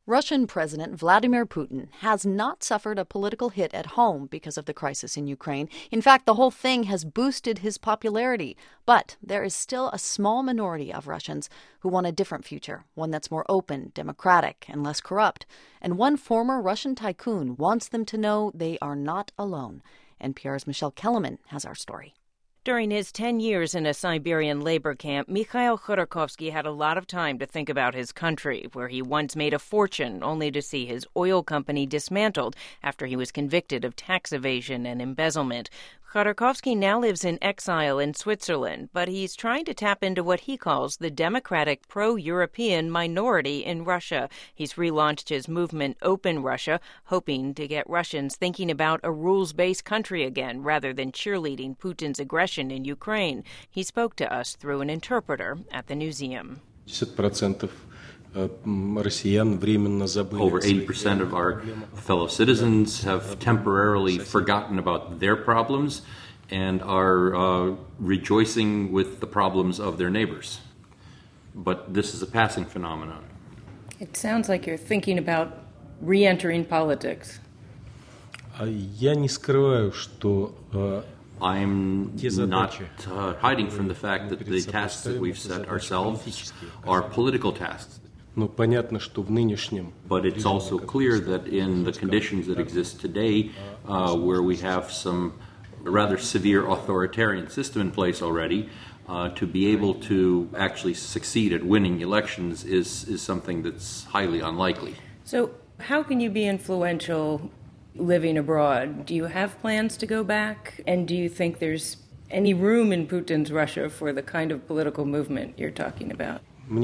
Russian President Vladimir Putin has not suffered a political hit at home because of the crisis in Ukraine. In fact, the whole thing has boosted his popularity. But there is still a small minority of Russians who want a different future, one that's more open, democratic, and less corrupt. And one former Russian tycoon wants them to know they are not alone. NPR's Michelle Kellerman has our story. During his 10 years in a Siberian labor camp, Mikhail Khodorkovsky had a lot of time to think about his country, where he once made a fortune only to see his oil company dismantled after he was convicted of tax evasion and embezzlement. Khodorkovsky now lives in exile in Switzerland, but he's trying to tap into what he calls the democratic pro-European minority in Russia. He's relaunched his movement Open Russia, hoping to get Russians thinking about a rules-based country again rather than cheerleading Putin's aggression in Ukraine. He spoke to us through an interpreter at the museum. Over 80% of our fellow citizens have temporarily forgotten about their problems and are rejoicing with the problems of their neighbors. But this is a passing phenomenon. It sounds like you're thinking about re-entering politics. I'm not hiding from the fact that the tasks that we've set ourselves are political tasks. But it's also clear that in the conditions that exist today, where we have some rather severe authoritarian system in place already, to be able to actually succeed at winning elections is something that's highly unlikely. So how can you be influential living abroad? Do you have plans to go back? And do you think there's any room in Putin's Russia for the kind of political movement you're talking about?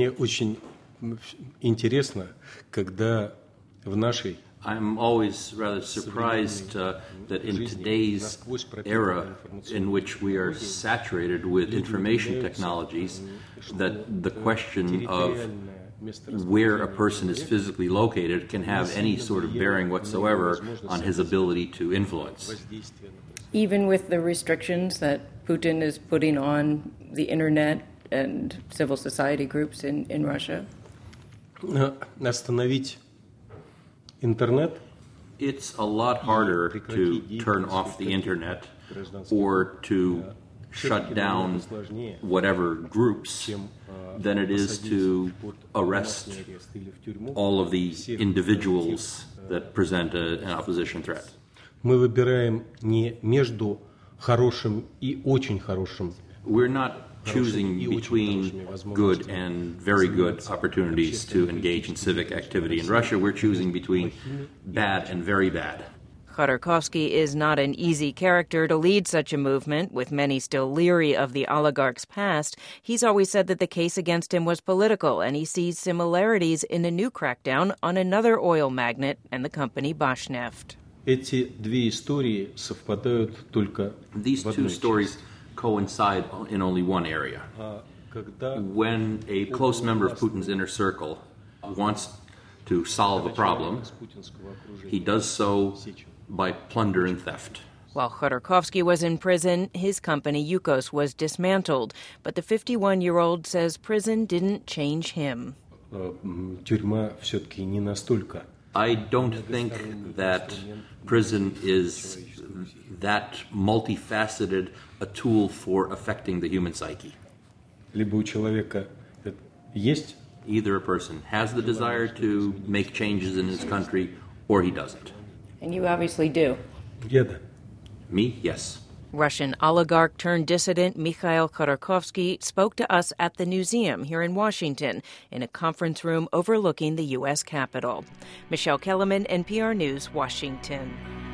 I'm always rather surprised that in today's era in which we are saturated with information technologies, that the question of where a person is physically located can have any sort of bearing whatsoever on his ability to influence. Even with the restrictions that Putin is putting on the internet and civil society groups in Russia? It's a lot harder to turn off the internet or to shut down whatever groups than it is to arrest all of the individuals that present an opposition threat. We're not choosing between good and very good opportunities to engage in civic activity in Russia. We're choosing between bad and very bad. Khodorkovsky is not an easy character to lead such a movement, with many still leery of the oligarch's past. He's always said that the case against him was political, and he sees similarities in a new crackdown on another oil magnate and the company Bashneft. These two stories coincide in only one area. When a close member of Putin's inner circle wants to solve a problem, he does so by plunder and theft. While Khodorkovsky was in prison, his company Yukos was dismantled. But the 51-year-old says prison didn't change him. I don't think that prison is that multifaceted a tool for affecting the human psyche. Either a person has the desire to make changes in his country, or he doesn't. And you obviously do. Me? Yes. Russian oligarch turned dissident Mikhail Khodorkovsky spoke to us at the museum here in Washington in a conference room overlooking the U.S. Capitol. Michelle Kellerman, NPR News, Washington.